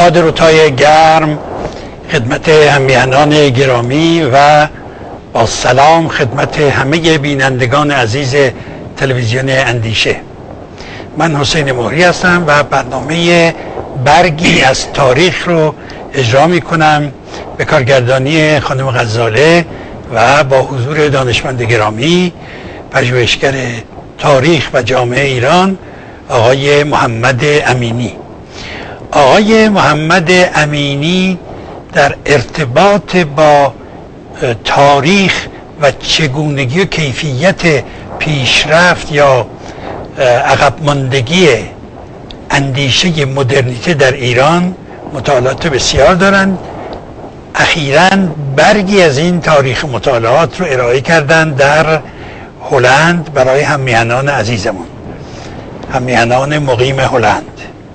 با درودهای گرم خدمت همیهنان گرامی و با سلام خدمت همه بینندگان عزیز تلویزیون اندیشه. من حسین مهری هستم و برنامه برگی از تاریخ رو اجرا می کنم به کارگردانی خانم غزاله و با حضور دانشمند گرامی پژوهشگر تاریخ و جامعه ایران آقای محمد امینی. آقای محمد امینی در ارتباط با تاریخ و چگونگی و کیفیت پیشرفت یا عقب ماندگی اندیشه مدرنیته در ایران مطالعات بسیار دارند. اخیراً برگی از این تاریخ مطالعات رو ارائه کردند در هلند برای همیهنان عزیزمون، همیهنان مقیم هلند.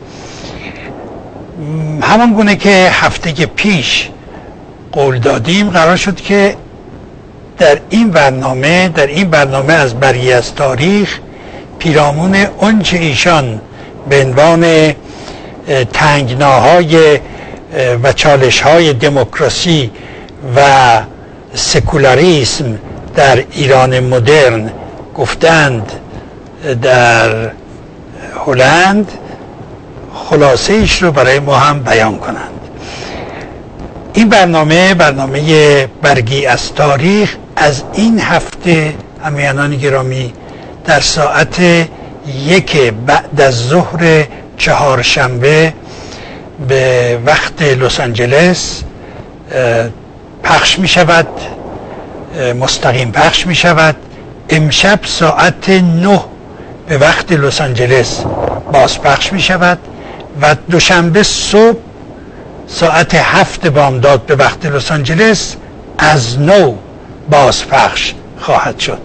همان گونه که هفته پیش قول دادیم، قرار شد که در این برنامه از برگی از تاریخ پیرامون آنچه ایشان به عنوان تنگناهای و چالش‌های دموکراسی و سکولاریسم در ایران مدرن گفتند در هلند، خلاصه ایش رو برای ما هم بیان کنند. این برنامه برگی از تاریخ از این هفته همیهنان گرامی در ساعت 1 بعد از ظهر چهارشنبه به وقت لس آنجلس پخش می شود، مستقیم پخش می شود. امشب ساعت 9 به وقت لس آنجلس باز پخش می شود و دوشنبه صبح ساعت 7 بامداد به وقت لس آنجلس از نو باز پخش خواهد شد.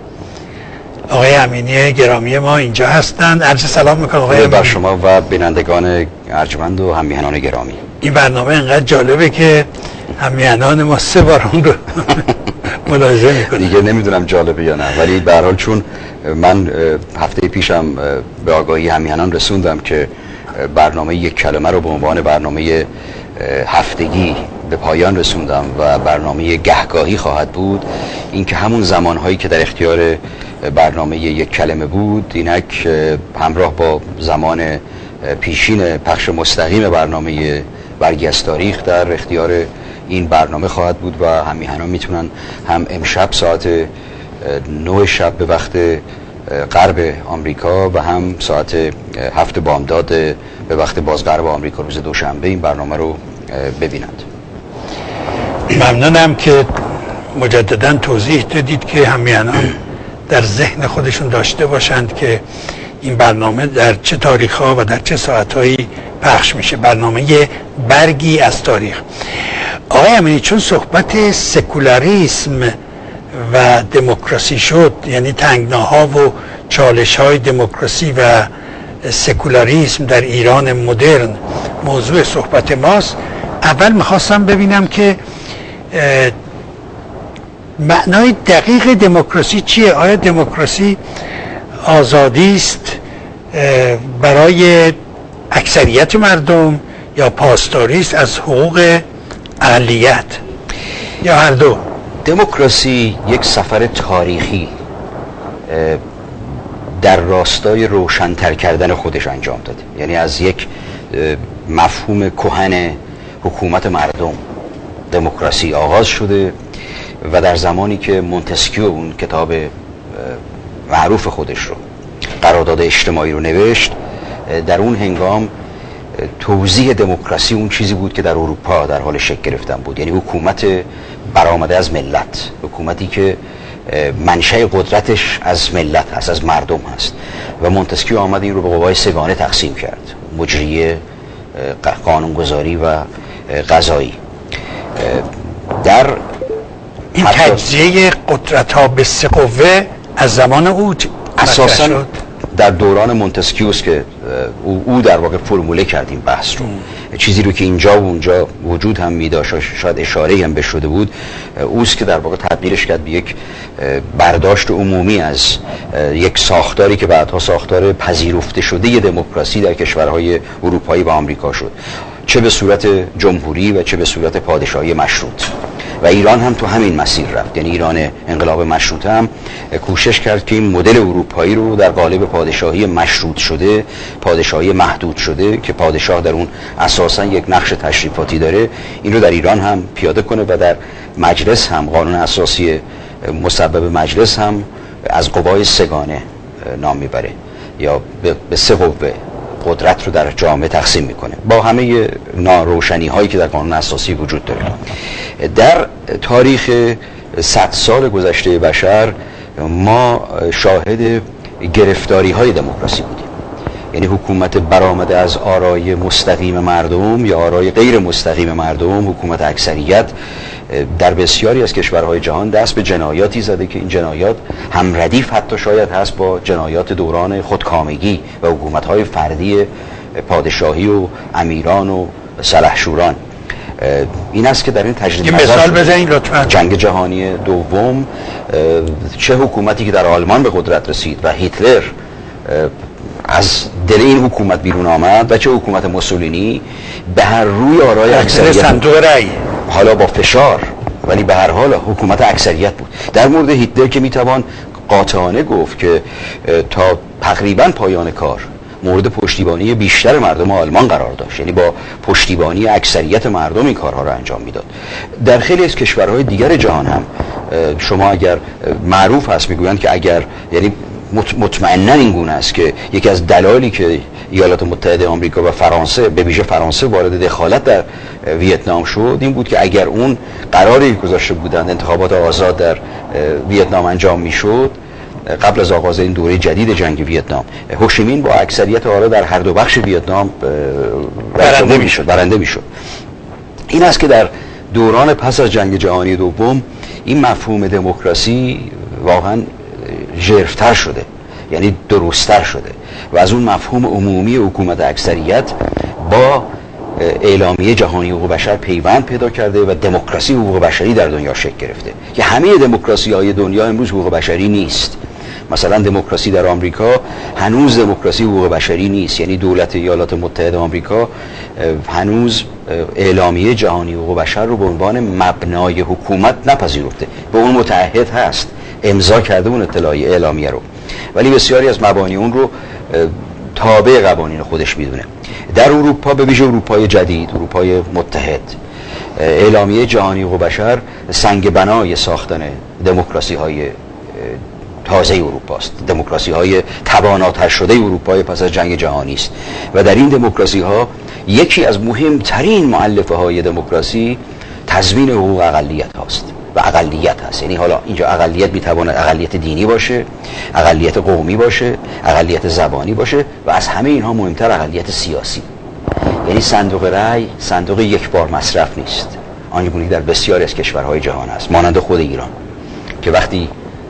آقای امینی گرامی ما اینجا هستند. عرض سلام میکنم آقای امینی. بر شما و بینندگان ارجمند و همیهنان گرامی. این برنامه اینقدر جالبه که همیهنان ما 3 بار اون رو ملاحظه میکنن. دیگه نمیدونم جالبه یا نه، ولی به هر حال چون من هفته پیشم به آگاهی همیهنان رسوندم که برنامه یک کلمه رو به عنوان برنامه هفتگی به پایان رسوندم و برنامه گهگاهی خواهد بود، این که همون زمانهایی که در اختیار برنامه یک کلمه بود اینک همراه با زمان پیشین پخش مستقیم برنامه برگی از تاریخ در اختیار این برنامه خواهد بود و همیهنان میتونن هم امشب ساعت 9 شب به وقت غرب آمریکا و هم ساعت 7 بامداد به وقت بازغرب آمریکا روز دوشنبه این برنامه رو ببینند. ممنونم که مجددا توضیح دادید که همیهنان در ذهن خودشون داشته باشند که این برنامه در چه تاریخ‌ها و در چه ساعت‌هایی پخش میشه. برنامه برگی از تاریخ. آقای امینی، چون صحبت سکولاریسم و دموکراسی شد، یعنی تنگناها و چالش‌های دموکراسی و سکولاریسم در ایران مدرن موضوع صحبت ماست، اول میخواستم ببینم که معنای دقیق دموکراسی چیه؟ آیا دموکراسی آزادی است برای اکثریت مردم یا پاسداری است از حقوق اقلیت یا هر دو؟ دموکراسی یک سفر تاریخی در راستای روشن‌تر کردن خودش انجام داده. یعنی از یک مفهوم کهن حکومت مردم دموکراسی آغاز شده و در زمانی که مونتسکیو اون کتاب معروف خودش رو قرارداد اجتماعی رو نوشت، در اون هنگام توضیح دموکراسی اون چیزی بود که در اروپا در حال شکل گرفتن بود. یعنی حکومت برآمده از ملت، حکومتی که منشأ قدرتش از ملت هست، از مردم هست و مونتسکیو آمد این رو به قوای سگانه تقسیم کرد: مجریه، قانونگذاری و قضایی. در این تجزیه قدرت ها به 3 قوه از زمان او اساساً در دوران مونتسکیوس که او در واقع فرموله کرد این بحث رو. چیزی رو که اینجا و اونجا وجود هم می‌داشت، شاید اشاره‌ای هم بشده بود، اوست که در واقع تبدیلش کرد به یک برداشت عمومی از یک ساختاری که بعدها ساختار پذیرفته شده دموکراسی در کشورهای اروپایی و آمریکا شد. چه به صورت جمهوری و چه به صورت پادشاهی مشروط. و ایران هم تو همین مسیر رفت. یعنی ایران انقلاب مشروطه هم کوشش کرد که این مدل اروپایی رو در قالب پادشاهی مشروط شده، پادشاهی محدود شده که پادشاه در اون اساسا یک نقش تشریفاتی داره، این رو در ایران هم پیاده کنه و در مجلس هم قانون اساسی مسبب مجلس هم از قوای سگانه نام میبره یا به سه قوه قدرت رو در جامعه تقسیم میکنه با همه ناروشنی هایی که در قانون اساسی وجود داره. در تاریخ 100 سال گذشته بشر ما شاهد گرفتاری های دموکراسی بودیم. یعنی حکومت برآمده از آرای مستقیم مردم یا آرای غیر مستقیم مردم، حکومت اکثریت، در بسیاری از کشورهای جهان دست به جنایاتی زده که این جنایات هم ردیف حتی شاید هست با جنایات دوران خودکامگی و حکومت‌های فردی پادشاهی و امیران و سلحشوران. این است که در این تجدید یه مثال بزنید لطفاً. جنگ جهانی دوم، چه حکومتی که در آلمان به قدرت رسید و هیتلر از دل این حکومت بیرون آمد و چه حکومت موسولینی، به هر روی آرای اکثریت صندوق رأی، حالا با فشار، ولی به هر حال حکومت اکثریت بود. در مورد هیتلر که میتوان قاطعانه گفت که تا تقریبا پایان کار مورد پشتیبانی بیشتر مردم آلمان قرار داشت، یعنی با پشتیبانی اکثریت مردم این کارها را انجام میداد. در خیلی از کشورهای دیگر جهان هم شما اگر معروف هست میگویند که اگر، یعنی مطمئنا این گونه است که یکی از دلایلی که ایالات متحده آمریکا و فرانسه، به ویژه فرانسه، وارد دخالت در ویتنام شد این بود که اگر اون قراری گذاشته بودند انتخابات آزاد در ویتنام انجام میشد قبل از آغاز این دوره جدید جنگ ویتنام، هوشیمین با اکثریت آرا در هر دو بخش ویتنام برنده میشد. این است که در دوران پس از جنگ جهانی دوم این مفهوم دموکراسی واقعا ژرف‌تر شده، یعنی درست‌تر شده و از اون مفهوم عمومی حکومت اکثریت با اعلامیه جهانی حقوق بشر پیوند پیدا کرده و دموکراسی حقوق بشری در دنیا شکل گرفته که همه دموکراسی‌های دنیا امروز حقوق بشری نیست. مثلا دموکراسی در آمریکا هنوز دموکراسی حقوق بشری نیست، یعنی دولت ایالات متحده آمریکا هنوز اعلامیه جهانی حقوق بشر رو به عنوان مبنای حکومت نپذیرفته. به اون متعهد هست، امضا کرده اون اعلامیه رو، ولی بسیاری از مبانی اون رو تابع قوانین خودش میدونه. در اروپا، به ویژه اروپای جدید، اروپای متحد، اعلامیه جهانی حقوق بشر سنگ بنای ساختن دموکراسی های تازه اروپا است، دموکراسی های تواناتر شده اروپای پس از جنگ جهانی است و در این دموکراسی ها یکی از مهمترین مؤلفه های دموکراسی تضمین حقوق اقلیت هاست و اقلیت هست. یعنی حالا اینجا اقلیت میتواند اقلیت دینی باشه، اقلیت قومی باشه، اقلیت زبانی باشه و از همه اینها مهمتر اقلیت سیاسی. یعنی صندوق رأی صندوق یک بار مصرف نیست، آنگونه در بسیاری از کشورهای جهان است، مانند خود ایران که وقتی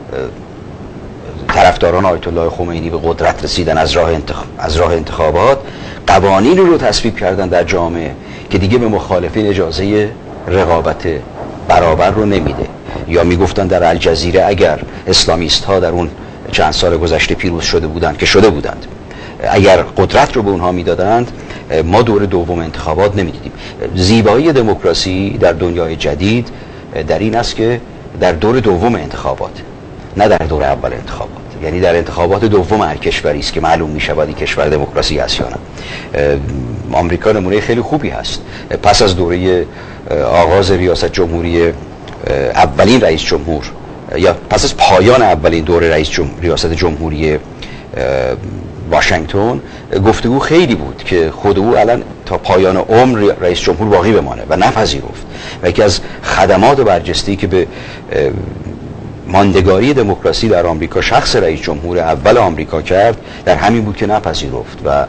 طرفداران آیت الله خمینی به قدرت رسیدن از راه انتخابات، قوانین رو تصویب کردن در جامعه که دیگه به مخالفین اجازه رقابت برابر رو نمیده، یا میگفتن در الجزیره اگر اسلامیست ها در اون چند سال گذشته پیروز شده بودند که شده بودند، اگر قدرت رو به اونها میدادند ما دور دوم انتخابات نمیدیدیم. زیبایی دموکراسی در دنیای جدید در این است که در دور دوم انتخابات، نه در دور اول انتخابات، یعنی در انتخابات دوم هر کشوری است که معلوم میشود این کشور دموکراسی است یا نه. آمریکا نمونه خیلی خوبی هست. پس از دوره آغاز ریاست جمهوری اولین رئیس جمهور، یا پس از پایان اولین دوره ریاست جمهوری واشنگتن، گفتگو خیلی بود که خود او الان تا پایان عمر رئیس جمهور باقی بمانه و نپذیرفت. و یکی از خدمات برجسته که به ماندگاری دموکراسی در آمریکا شخص رئیس جمهور اول آمریکا کرد در همین بود که نپذیرفت و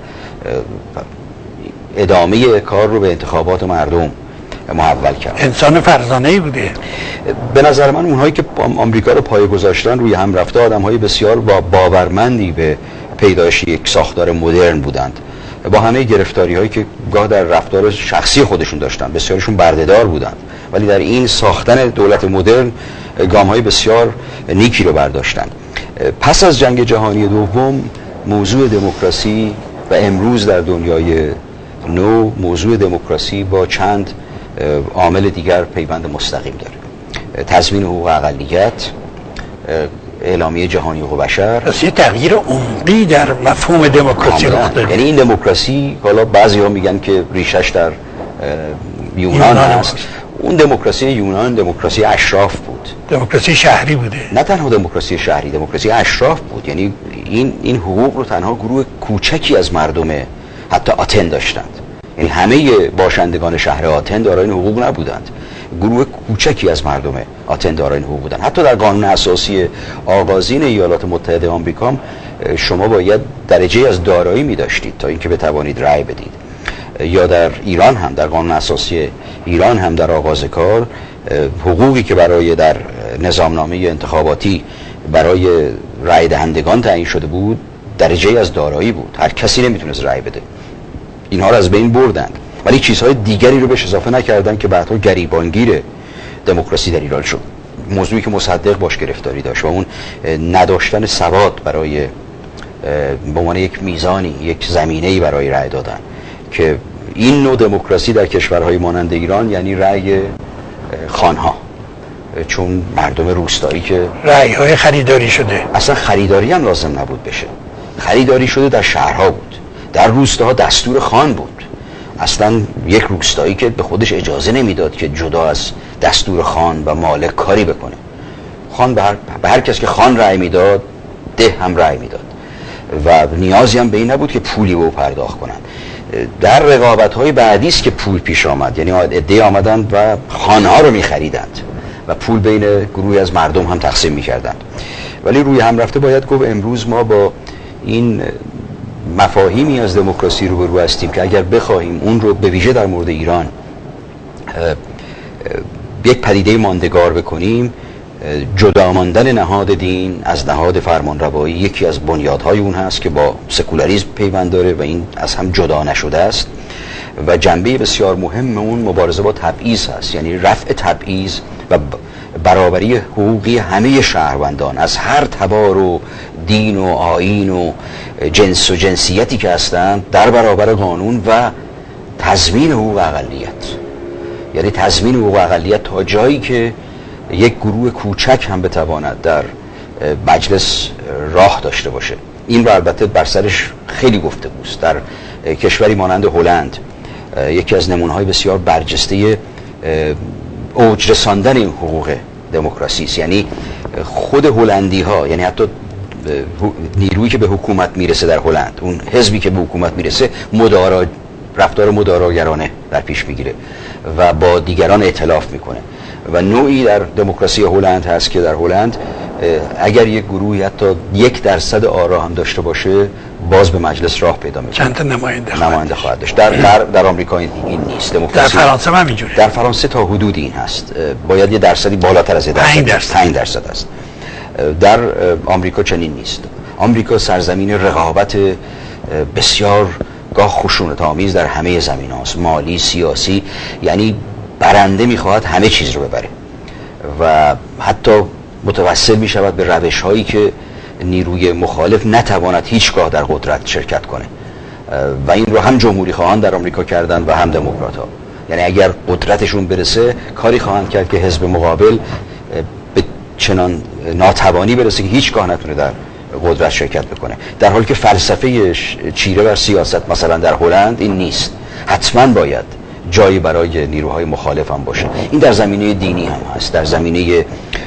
ادامه کار رو به انتخابات مردم محول کرد. انسان فرزانه‌ای بوده. به نظر من اونهایی که آمریکا رو پایه گذاشتن روی هم رفته آدم‌های بسیار باورمندی به پیدایش یک ساختار مدرن بودند، با همه گرفتاری‌هایی که گاه در رفتار شخصی خودشون داشتن. بسیارشون بردهدار بودند، ولی در این ساختن دولت مدرن گام‌های بسیار نیکی رو برداشتن. پس از جنگ جهانی دوم موضوع دموکراسی و امروز در دنیای نوع موضوع دموکراسی با چند عامل دیگر پیوند مستقیم داره. تضمین حقوق اقلیت، اعلامیه جهانی حقوق بشر. پس یه تغییر عمقی در مفهوم دموکراسی رخ داده. یعنی این دموکراسی، حالا بعضی‌ها میگن که ریشش در یونان هست. اون دموکراسی یونان دموکراسی اشراف بود، دموکراسی شهری بوده. نه تنها دموکراسی شهری، دموکراسی اشراف بود. یعنی این حقوق رو تنها گروه کوچکی از مردم حتی آتن داشتند. یعنی همه باشندگان شهر آتن دارای این حقوق نبودند، گروه کوچکی از مردم آتن دارای این حقوق بودند. حتی در قانون اساسی آغازین ایالات متحده آمریکا شما باید درجه از دارایی می داشتید تا اینکه بتوانید رأی بدید. یا در ایران هم، در قانون اساسی ایران هم در آغاز کار حقوقی که برای در نظامنامه انتخاباتی برای رأی دهندگان تعیین شده بود درجه از دارایی بود، هر کسی نمیتونست رأی بده. اینها رو از بین بردند، ولی چیزهای دیگری رو بهش اضافه نکردن که بعدها گریبانگیر دموکراسی در ایران شد. موضوعی که مصدق باش گرفتاری داشت و اون نداشتن سواد برای به عنوان یک میزانی، یک زمینه‌ای برای رأی دادن، که این نوع دموکراسی در کشورهای مانند ایران یعنی رأی خانها، چون مردم روستایی که رأی‌های خریداری شده، اصلا خریداری هم لازم نبود بشه، خریداری شده در شهرها بود، در روستاها دستور خان بود. اصلا یک روستایی که به خودش اجازه نمیداد که جدا از دستور خان و مالک کاری بکنه. خان به هر کس که خان رأی میداد، ده هم رأی میداد و نیازی هم به این نبود که پولی به او پرداخت کنند. در رقابت‌های بعدی است که پول پیش آمد، یعنی عده‌ای آمدند و خانه‌ها رو می‌خریدند و پول بین گروهی از مردم هم تقسیم می‌کردند. ولی روی هم رفته باید گفت امروز ما با این مفاهیمی از دموکراسی روبرو هستیم که اگر بخواهیم اون رو به ویژه در مورد ایران یک پدیده ماندگار بکنیم، جدا ماندن نهاد دین از نهاد فرمانروایی یکی از بنیادهای اون هست که با سکولاریسم پیوند داره و این از هم جدا نشده است. و جنبه بسیار مهم اون مبارزه با تبعیض هست، یعنی رفع تبعیض و برابری حقوقی همه شهروندان از هر تبار و دین و آیین و جنس و جنسیتی که هستند در برابر قانون و تضمین حقوق اقلیت. یعنی تضمین حقوق اقلیت تا جایی که یک گروه کوچک هم بتواند در مجلس راه داشته باشه. این رو البته بر سرش خیلی گفتگوست. در کشوری مانند هلند یکی از نمونه‌های بسیار برجسته اوج رساندن این حقوق دموکراسی است. یعنی خود هلندی ها، یعنی حتی نیرویی که به حکومت میرسه در هلند، اون حزبی که به حکومت میرسه رفتار مداراگرانه در پیش میگیره و با دیگران ائتلاف میکنه. و نوعی در دموکراسی هلند هست که در هلند اگر یک گروهی حتی 1% آرا هم داشته باشه باز به مجلس راه پیدا میکنه، چند تا نماینده خواهد داشت. در آمریکا این نیست. در فرانسه هم همینجوره. در فرانسه تا حدود این هست، باید یه درصدی بالاتر از 5% است. در آمریکا چنین نیست. آمریکا سرزمین رقابت بسیار گاه خشونت‌آمیز در همه زمینه‌هاست، مالی، سیاسی. یعنی برنده میخواهد همه چیز رو ببره و حتی متوسل میشود به روش‌هایی که نیروی مخالف نتواند هیچگاه در قدرت شرکت کنه و این رو هم جمهوری خواهان در آمریکا کردن و هم دموکرات‌ها. یعنی اگر قدرتشون برسه کاری خواهند کرد که حزب مقابل به چنان ناتوانی برسه که هیچگاه نتونه در قدرت شرکت بکنه، در حالی که فلسفه چیره بر سیاست مثلا در هلند این نیست. حتما باید جایی برای نیروهای مخالف هم باشه. این در زمینه دینی هم هست، در زمینه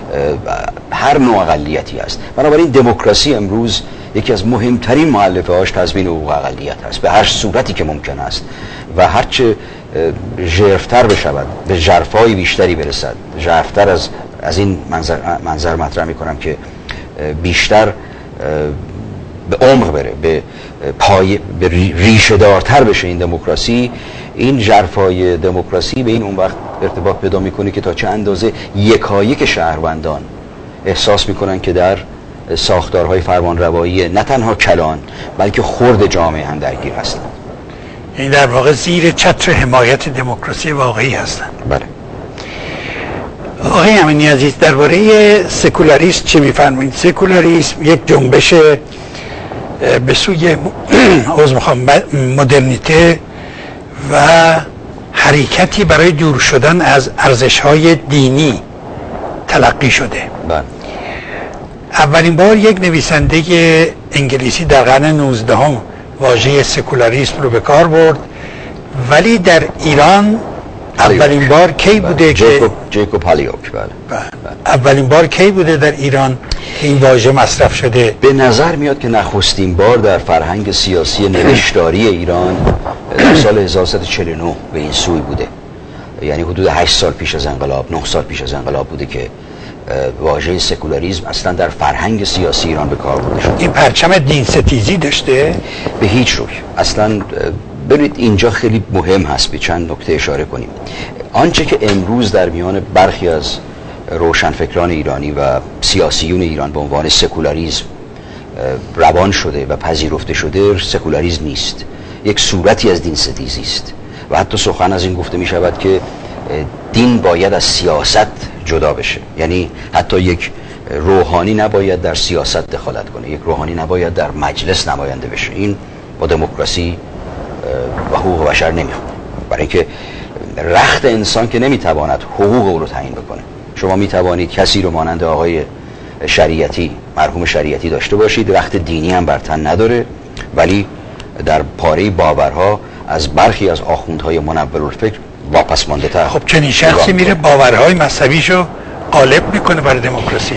هر نوع اقلیتی هست. بنابراین دموکراسی امروز یکی از مهمترین مؤلفه‌هاش تضمین حقوق اقلیت هست به هر صورتی که ممکن است و هرچه ژرف‌تر بشود، به ژرفای بیشتری برسد. ژرف‌تر از این منظر مطرح می‌کنم که بیشتر به عمق بره، به ریشه دارتر بشه این دموکراسی. این ژرفای دموکراسی به این اون وقت ارتباط پیدا میکنه که تا چه اندازه یکایک شهروندان احساس میکنن که در ساختارهای فرمانروایی نه تنها کلان بلکه خرد جامعه هم درگیر هستن. این در واقع زیر چتر حمایت دموکراسی واقعی هستن. بله. آقای امینی عزیز، درباره سکولاریسم چی میفرمایید؟ سکولاریسم یک جنبش به سوی مدرنیته و حرکتی برای دور شدن از ارزش‌های دینی تلقی شده. اولین بار یک نویسنده انگلیسی در قرن 19 واژه سکولاریسم رو به کار برد، ولی در ایران اولین بار کی بوده که جیکوب هالیوک اولین بار کی بوده در ایران که این واژه مصرف شده؟ به نظر میاد که نخستین بار در فرهنگ سیاسی نوشتاری ایران در سال 1349 به این سوی بوده، یعنی حدود 8 سال پیش از انقلاب، 9 سال پیش از انقلاب بوده که واژه سکولاریسم اصلا در فرهنگ سیاسی ایران به کار برده شد. این پرچم دین ستیزی داشته؟ به هیچ روی. اصلا برید اینجا خیلی مهم هست به چند نکته اشاره کنیم. آنچه که امروز در میان برخی از روشنفکران ایرانی و سیاسیون ایران به عنوان سکولاریسم روان شده و پذیرفته شده، سکولاریسم نیست، یک صورتی از دین ستیزی است و حتی سخن از این گفته می شود که دین باید از سیاست جدا بشه، یعنی حتی یک روحانی نباید در سیاست دخالت کنه، یک روحانی نباید در مجلس نماینده بشه. این با دموکراسی و حقوق بشر نمیخونه، برای اینکه رخت انسان که نمیتواند حقوق او رو تعیین بکنه. شما میتوانید کسی رو مانند آقای شریعتی، مرحوم شریعتی داشته باشید، رخت دینی هم بر تن نداره، ولی در پاره باورها از برخی از آخوندهای منورالفکر واپس مانده تر. خب چنین شخصی میره باورهای مذهبیشو غالب میکنه برای دموکراسی.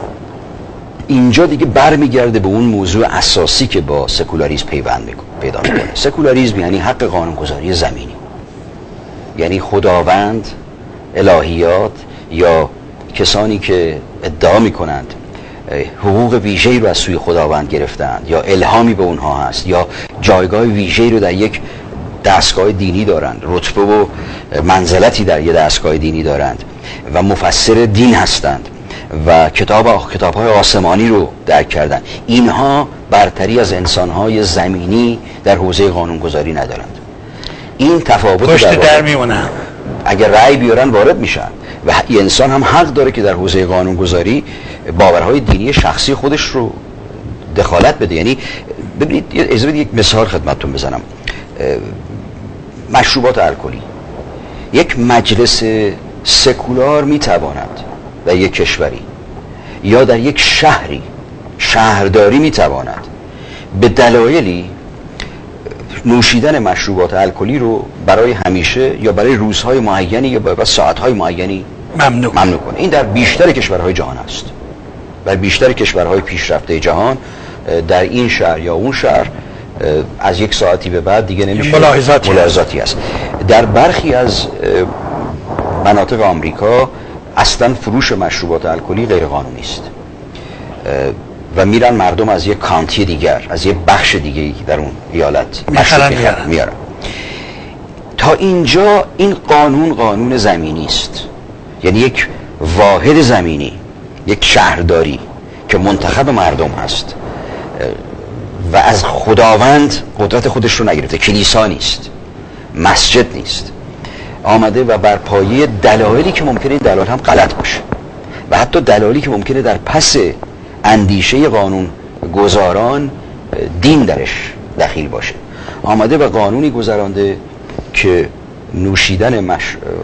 اینجا دیگه برمیگرده به اون موضوع اساسی که با سکولاریسم پیوند پیدا میکنه. سکولاریسم یعنی حق قانونگذاری زمینی، یعنی خداوند، الهیات یا کسانی که ادعا میکنند حقوق ویژه‌ای رو از سوی خداوند گرفتند یا الهامی به اونها هست یا جایگاه ویژه‌ای رو در یک دستگاه دینی دارند، رتبه و منزلتی در یک دستگاه دینی دارند و مفسر دین هستند و کتاب‌های آسمانی رو درک کردند، اینها برتری از انسان‌های زمینی در حوزه قانونگذاری ندارند. این تفاوت پشت در میمونن، اگر رأی بیارن وارد میشن و انسان هم حق داره که در حوزه قانونگذاری باورهای دینی شخصی خودش رو دخالت بده. یعنی ببینید اجازه بدید یک مثال خدمتتون بزنم. مشروبات الکلی، یک مجلس سکولار میتواند در یک کشوری یا در یک شهری، شهرداری میتواند به دلایلی نوشیدن مشروبات الکلی رو برای همیشه یا برای روزهای معینی یا برای ساعتهای معینی ممنوع کنه. این در بیشتر کشورهای جهان است. در بیشتر کشورهای پیشرفته جهان در این شهر یا اون شهر از یک ساعتی به بعد دیگه نمیشه، ملاحظاتی است. در برخی از مناطق آمریکا اصلا فروش مشروبات الکلی غیر قانونی است و میرن مردم از یک کانتی دیگر، از یک بخش دیگه در اون ایالت میارن. تا اینجا این قانون زمینی است، یعنی یک واحد زمینی، یک شهرداری که منتخب مردم هست و از خداوند قدرت خودش رو نگرفته، کلیسا نیست، مسجد نیست، آمده و بر پایه دلایلی که ممکنه دلایل هم غلط باشه و حتی دلایلی که ممکنه در پس اندیشه قانون گذاران دین درش دخیل باشه، آمده و قانونی گذرانده که نوشیدن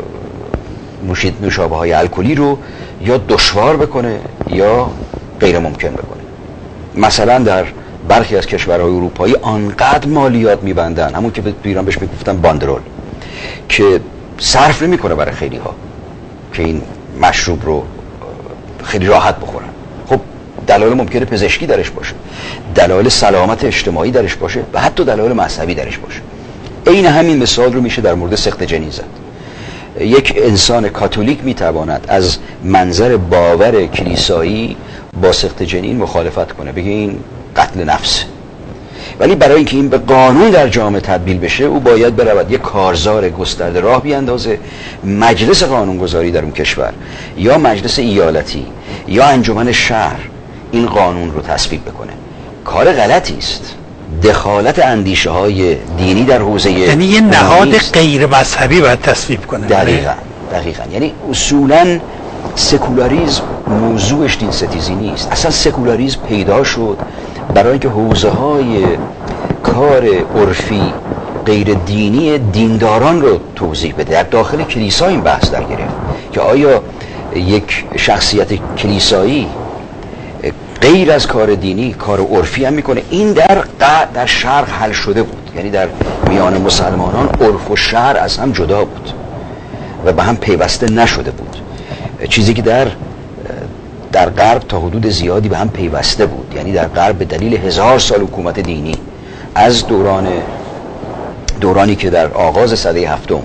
نوشابه های الکلی رو یا دشوار بکنه یا غیر ممکن بکنه. مثلا در برخی از کشورهای اروپایی آنقدر مالیات میبندن، همون که تو ایران بهش میگفتن باندرول، که صرف نمیکنه برای خیلی ها که این مشروب رو خیلی راحت بخورن. خب دلایل ممکنه پزشکی درش باشه، دلایل سلامت اجتماعی درش باشه و حتی دلایل مذهبی درش باشه. این همین مثال رو میشه در مورد سقط جنین زد. یک انسان کاتولیک میتواند از منظر باور کلیسایی با سقط جنین مخالفت کنه، بگه این قتل نفس، ولی برای اینکه این به قانون در جامعه تبدیل بشه او باید برود یک کارزار گسترده راه بیاندازه، مجلس قانونگذاری در اون کشور یا مجلس ایالتی یا انجمن شهر این قانون رو تصویب بکنه. کار غلطی است. دخالت اندیشه های دینی در حوزه، یعنی یه نهاد غیر مذهبی باید تصویب کنه. دقیقاً. یعنی اصولاً سکولاریسم موضوعش دین ستیزی نیست. اصلا سکولاریسم پیدا شد برای اینکه حوزه های کار عرفی، غیر دینی دینداران رو توضیح بده. در داخل کلیسا این بحث در گرفت که آیا یک شخصیت کلیسایی غیر از کار دینی کار عرفی هم میکنه. این در شرق حل شده بود، یعنی در میان مسلمانان عرف و شرع از هم جدا بود و به هم پیوسته نشده بود، چیزی که در غرب تا حدود زیادی به هم پیوسته بود. یعنی در غرب به دلیل 1000 سال حکومت دینی از دورانی که در آغاز سده هفتم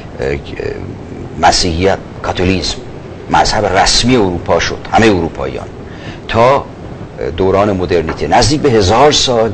مسیحیت، کاتولیسم مذهب رسمی اروپا شد، همه اروپاییان، تا دوران مدرنیته نزدیک به 1000 سال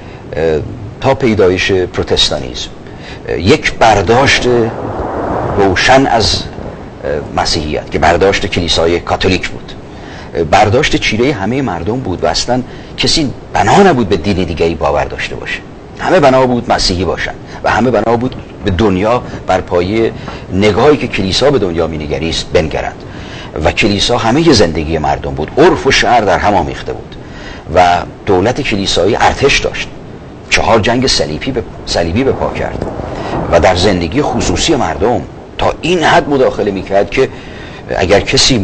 تا پیدایش پروتستانیسم، یک برداشت روشن از مسیحیت که برداشت کلیسای کاتولیک بود، برداشت چیره همه مردم بود و اصلا کسی بنا نبود به دین دیگه‌ای باور داشته باشه. همه بنا بود مسیحی باشن و همه بنا بود به دنیا بر پایه نگاهی که کلیسا به دنیا می‌نگریست بنگرند و کلیسا همه زندگی مردم بود. عرف و شرع در هم آمیخته بود و دولت کلیسایی ارتش داشت، 4 جنگ صلیبی به پا کرد و در زندگی خصوصی مردم تا این حد مداخله میکرد که اگر کسی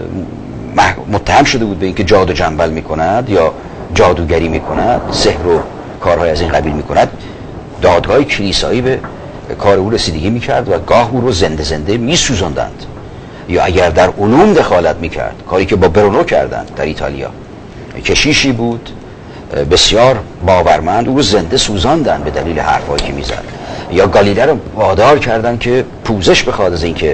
متهم شده بود به اینکه جادو جنبل میکند یا جادوگری میکند، سحر و کارهای از این قبیل میکند، دادگاه کلیسایی به کار او رسیدگی میکرد و گاه او رو زنده میسوزاندند. یا اگر در علوم دخالت میکرد، کاری که با برونو کردند در ایتالیا، کشیشی بود بسیار باورمند، او رو زنده سوزاندن به دلیل حرفایی که میزد. یا گالیله رو وادار کردن که پوزش بخواد از اینکه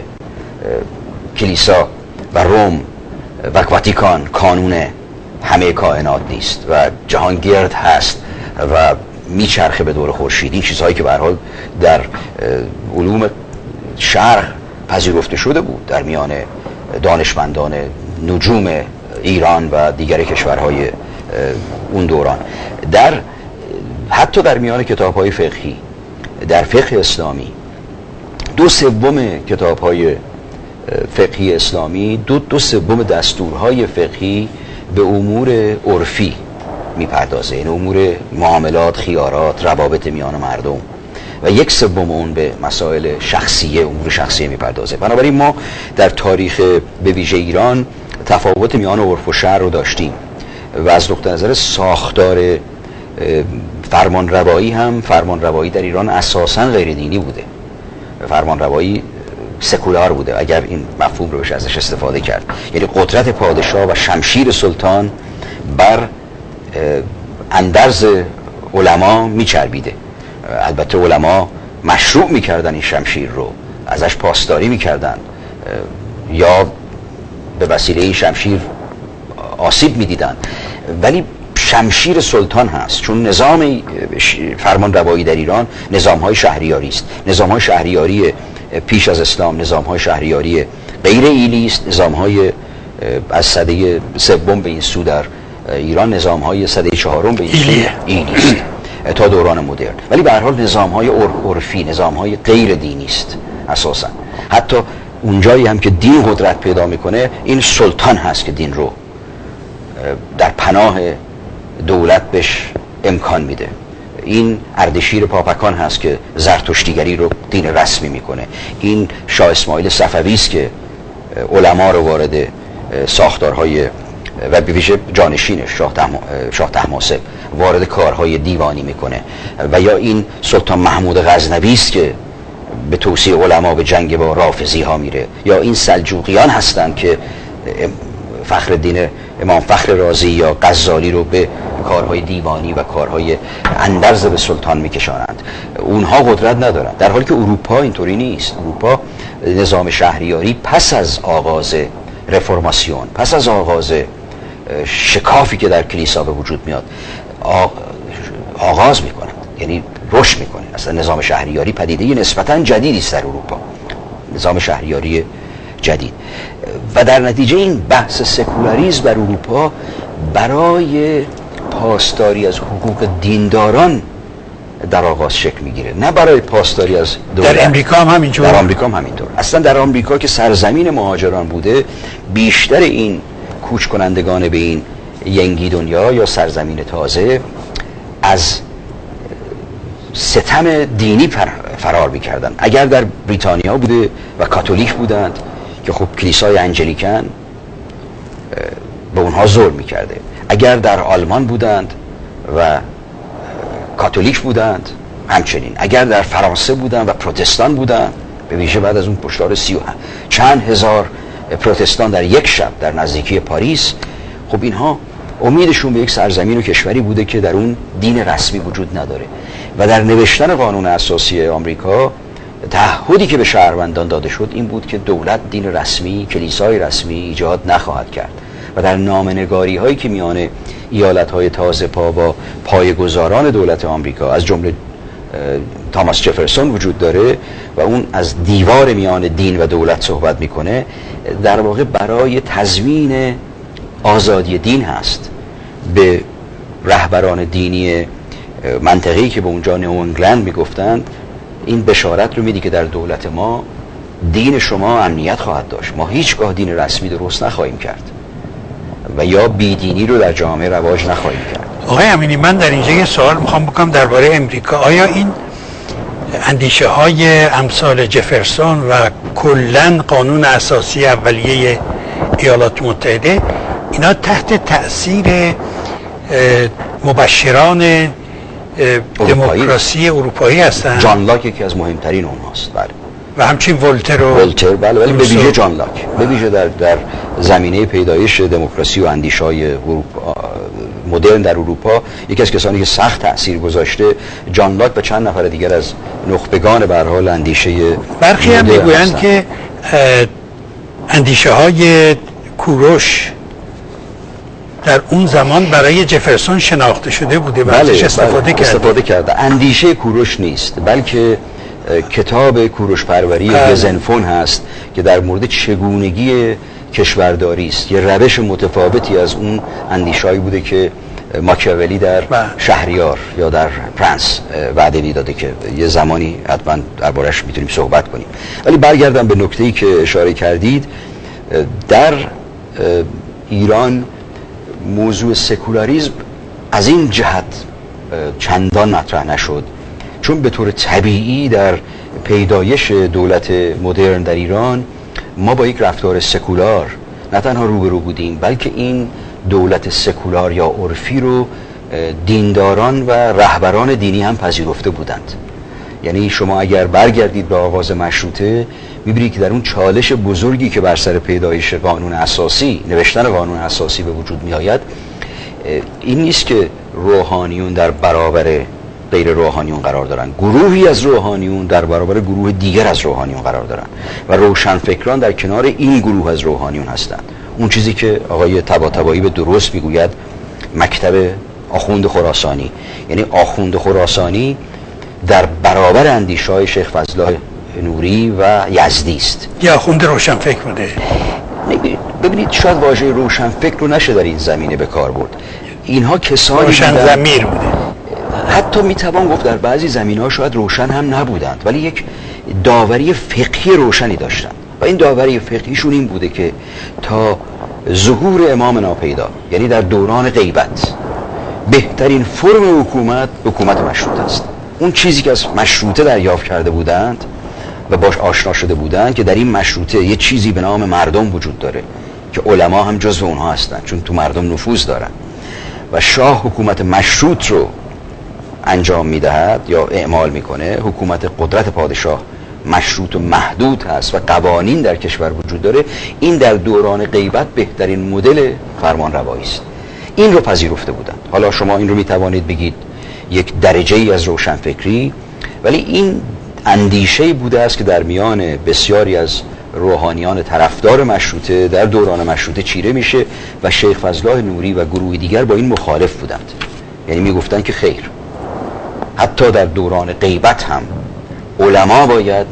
کلیسا و روم و واتیکان کانون همه کائنات نیست و جهان گرد هست و میچرخه به دور خورشید. این چیزهایی که به هر حال در علوم شرق پذیرفته شده بود در میان دانشمندان نجوم ایران و دیگر کشورهای اون دوران. حتی در میان کتاب‌های فقهی در فقه اسلامی 2/3 کتاب‌های فقهی اسلامی، 2/3 دستورهای فقهی به امور عرفی میپردازه، این امور معاملات، خیارات، روابط میان مردم، و 1/3 اون به مسائل شخصیه، امور شخصیه میپردازه. بنابراین ما در تاریخ به ویژه ایران تفاوت میان عرف و شرع رو داشتیم و از نقطه نظر ساختار فرمانروایی هم، فرمانروایی در ایران اساساً غیر دینی بوده، فرمانروایی سکولار بوده اگر این مفهوم رو بشه ازش استفاده کرد. یعنی قدرت پادشاه و شمشیر سلطان بر اندرز علما میچربیده. البته علما مشروع میکردن این شمشیر رو، ازش پاسداری میکردن یا به وسیله این شمشیر آسیب میدیدن، ولی شمشیر سلطان هست. چون نظام فرمان روایی در ایران نظام‌های شهریاری است، نظام‌های شهریاری پیش از اسلام، نظام‌های شهریاری غیر ایلی است، نظام‌های از سده 3 به این سو در ایران نظام‌های سده 4 به این سو ایلی است تا دوران مدرن. ولی به هر حال نظام‌های عرفی، نظام‌های غیر دینی است اساساً. حتی اونجایی هم که دین قدرت پیدا میکنه، این سلطان هست که دین رو در پناه دولت بهش امکان میده. این اردشیر پاپکان هست که زرتشتیگری رو دین رسمی میکنه. این شاه اسماعیل صفوی است که علما رو وارد ساختارهای و به ویژه جانشینش شاه طهماسب وارد کارهای دیوانی میکنه. و یا این سلطان محمود غزنوی است که به توصیه علما به جنگ با رافضی ها میره. یا این سلجوقیان هستند که فخرالدین امام فخر رازی یا غزالی رو به کارهای دیوانی و کارهای اندرز به سلطان میکشانند. اونها قدرت ندارند، در حالی که اروپا اینطوری نیست. اروپا نظام شهریاری پس از آغاز رفرماسیون، پس از آغاز شکافی که در کلیسا به وجود میاد آغاز میکنند، یعنی رشد میکنه. اصلا نظام شهریاری پدیده نسبتاً جدیدی است در اروپا، نظام شهریاری جدید. و در نتیجه این بحث سکولاریسم در اروپا برای پاسداری از حقوق دینداران در آغاز شکل میگیره، نه برای پاسداری از دولت. در امریکا هم همینطور. در آمریکا هم همینطور. اصلا در آمریکا که سرزمین مهاجران بوده، بیشتر این کوچ کنندگان به این ینگی دنیا یا سرزمین تازه از ستم دینی فرار میکردن. اگر در بریتانیا بوده و کاتولیک بودند که خب کلیسای انجلیکن به اونها ظلم میکرده، اگر در آلمان بودند و کاتولیک بودند همچنین، اگر در فرانسه بودند و پروتستان بودند، به ویژه بعد از اون کشتار چند هزار پروتستان در یک شب در نزدیکی پاریس، خب اینها امیدشون به یک سرزمین و کشوری بوده که در اون دین رسمی وجود نداره و در نوشتن قانون اساسی آمریکا تعهدی که به شهروندان داده شد این بود که دولت دین رسمی، کلیسای رسمی ایجاد نخواهد کرد و در نامه‌نگاری هایی که میان ایالت های تازه پا با پایه‌گذاران دولت آمریکا از جمله تاماس جفرسون وجود داره و اون از دیوار میان دین و دولت صحبت میکنه، در واقع برای تضمین آزادی دین هست. به رهبران دینی منطقه‌ای که به اونجا نیو انگلند میگفتند این بشارت رو میدی که در دولت ما دین شما امنیت خواهد داشت، ما هیچگاه دین رسمی درست نخواهیم کرد و یا بیدینی رو در جامعه رواج نخواهیم کرد. آقای امینی، من در اینجا یه سوال میخوام بکنم درباره امریکا. آیا این اندیشه های امثال جفرسون و کلن قانون اساسی اولیه ایالات متحده اینا تحت تأثیر مبشران دموکراسی اروپایی هستن؟ جان لاک یکی از مهمترین اونهاست، بله، و همچنین ولتر، بله، ولی به ویژه جان لاک، به ویژه در زمینه پیدایش دموکراسی و اندیش‌های مدرن در اروپا یکی از کسانی که سخت تأثیر گذاشته جان لاک و چند نفر دیگر از نخبگان به هر حال اندیشه. برخی هم میگویند که اندیشه های کوروش در اون زمان برای جفرسون شناخته شده بوده و ازش استفاده کرده. اندیشه کوروش نیست، بلکه کتاب کوروش پروری گزنفون هست که در مورد چگونگی کشورداری است. یه روش متفاوتی از اون اندیشه‌ای بوده که ماکیاولی در شهریار یا در پرنس وعده میداده که یه زمانی حتما دربارش میتونیم صحبت کنیم. ولی برگردم به نکته‌ای که اشاره کردید، در ایران موضوع سکولاریسم از این جهت چندان مطرح نشد، چون به طور طبیعی در پیدایش دولت مدرن در ایران ما با یک رفتار سکولار نه تنها روبرو بودیم، بلکه این دولت سکولار یا عرفی رو دینداران و رهبران دینی هم پذیرفته بودند. یعنی شما اگر برگردید به آغاز مشروطه می‌بینید که در اون چالش بزرگی که بر سر پیدایش قانون اساسی، نوشتن قانون اساسی به وجود می‌آید، این نیست که روحانیون در برابر غیر روحانیون قرار دارن، گروهی از روحانیون در برابر گروه دیگر از روحانیون قرار دارن و روشنفکران در کنار این گروه از روحانیون هستند. اون چیزی که آقای طباطبایی به درست میگوید مکتب آخوند خراسانی، یعنی آخوند خراسانی در برابر اندیشه‌های شیخ فضل‌الله نوری و یزدی است. یا آخوند روشنفکر بوده. ببینید شاید واژه روشنفکر رو نشه در این زمینه به کار برد. اینها کسانی روشن ضمیر بوده. حتی میتوان گفت در بعضی زمینه‌ها شاید روشن هم نبودند، ولی یک داوری فقهی روشنی داشتند و این داوری فقهیشون این بوده که تا ظهور امام ناپیدا، یعنی در دوران غیبت، بهترین فرم حکومت مشروطه است. اون چیزی که از مشروطه دریافت کرده بودند و باش آشنا شده بودند که در این مشروطه یه چیزی به نام مردم وجود داره که علما هم جزو اونها هستند چون تو مردم نفوذ دارن و شاه حکومت مشروط رو انجام میدهد یا اعمال میکنه. حکومت قدرت پادشاه مشروط و محدود هست و قوانین در کشور وجود داره. این در دوران غیبت بهترین مدل فرمان روایی است. این رو پذیرفته بودن. حالا شما این رو میتوانید بگید یک درجه ای از روشنفکری، ولی این اندیشه بوده است که در میان بسیاری از روحانیان طرفدار مشروطه در دوران مشروطه چیره میشه و شیخ فضل‌الله نوری و گروه دیگر با این مخالف بودند. یعنی میگفتند که خیر، حتی در دوران غیبت هم علما باید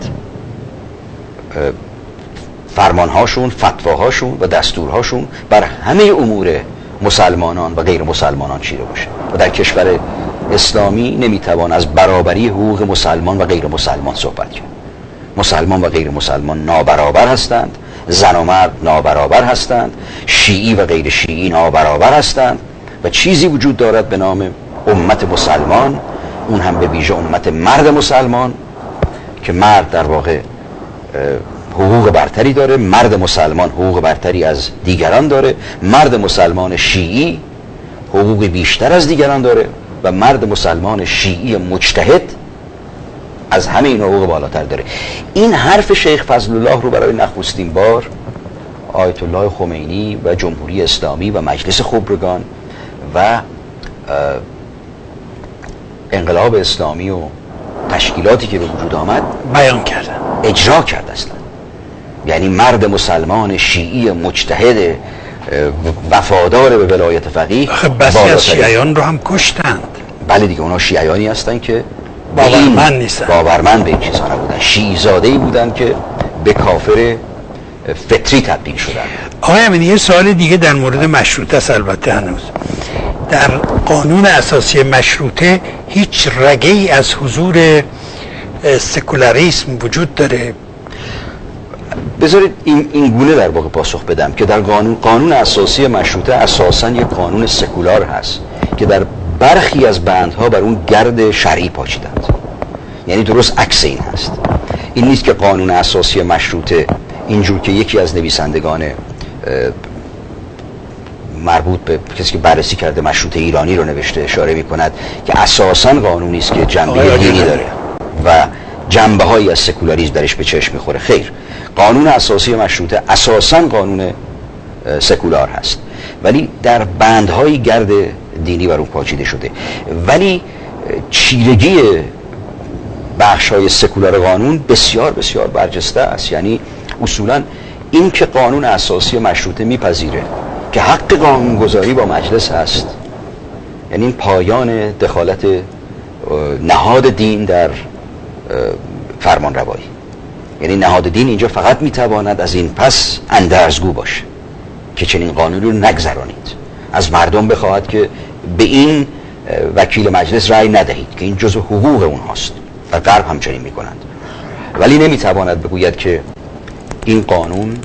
فرمانهاشون، فتواهاشون و دستورهاشون بر همه امور مسلمانان و غیر مسلمانان چیره باشه و در کشور اسلامی نمیتوان از برابری حقوق مسلمان و غیر مسلمان صحبت کرد. مسلمان و غیر مسلمان نابرابر هستند، زن و مرد نابرابر هستند، شیعی و غیر شیعی نابرابر هستند و چیزی وجود دارد به نام امت مسلمان اون هم به ویژه امت مرد مسلمان که مرد در واقع حقوق برتری داره، مرد مسلمان حقوق برتری از دیگران داره، مرد مسلمان شیعی حقوق بیشتر از دیگران داره و مرد مسلمان شیعی مجتهد از همه این حقوق بالاتر داره. این حرف شیخ فضل الله رو برای نخستین بار آیت الله خمینی و جمهوری اسلامی و مجلس خبرگان و انقلاب اسلامی و تشکیلاتی که به وجود آمد بیان کردن، اجرا کرد اصلا. یعنی مرد مسلمان شیعی مجتهد وفادار به ولایت فقیه. بسی از شیعیان رو هم کشتند. بله دیگه، اونا شیعیانی هستن که باورمند نیستن، باورمند به این چیزها نبودن، شیعی زاده‌ای بودن که به کافر فطری تبدیل شدن. آقای امینی یه سوال دیگه در مورد مشروطه است. البته هنوز در قانون اساسی مشروطه هیچ رگه‌ای از حضور سکولاریسم وجود داره؟ بذارید این گونه در واقع پاسخ بدم که در قانون اساسی مشروطه اساساً یک قانون سکولار هست که در برخی از بندها بر اون گرد شرعی پاچیدند. یعنی درست عکس این هست. این نیست که قانون اساسی مشروطه اینجور که یکی از نویسندگان مربوط به کسی که بررسی کرده مشروطه ایرانی رو نوشته اشاره می‌کند که اساساً قانونی است که جنبه دینی داره و جنبه‌هایی از سکولاریسم درش به چشم می‌خوره. خیر، قانون اساسی مشروطه اساساً قانون سکولار هست، ولی در بندهای گرد دینی بر اون پاچیده شده. ولی چیرگی بخش‌های سکولار قانون بسیار بسیار برجسته است. یعنی اصولاً این که قانون اساسی مشروطه میپذیره که حق قانونگذاری با مجلس هست، یعنی این پایان دخالت نهاد دین در فرمان روایی. یعنی نهاد دین اینجا فقط میتواند از این پس اندرزگو باشه که چنین قانونی رو نگذرانید، از مردم بخواهد که به این وکیل مجلس رأی ندهید که این جزء حقوق اونهاست و غرب همچنین میکنند. ولی نمیتواند بگوید که این قانون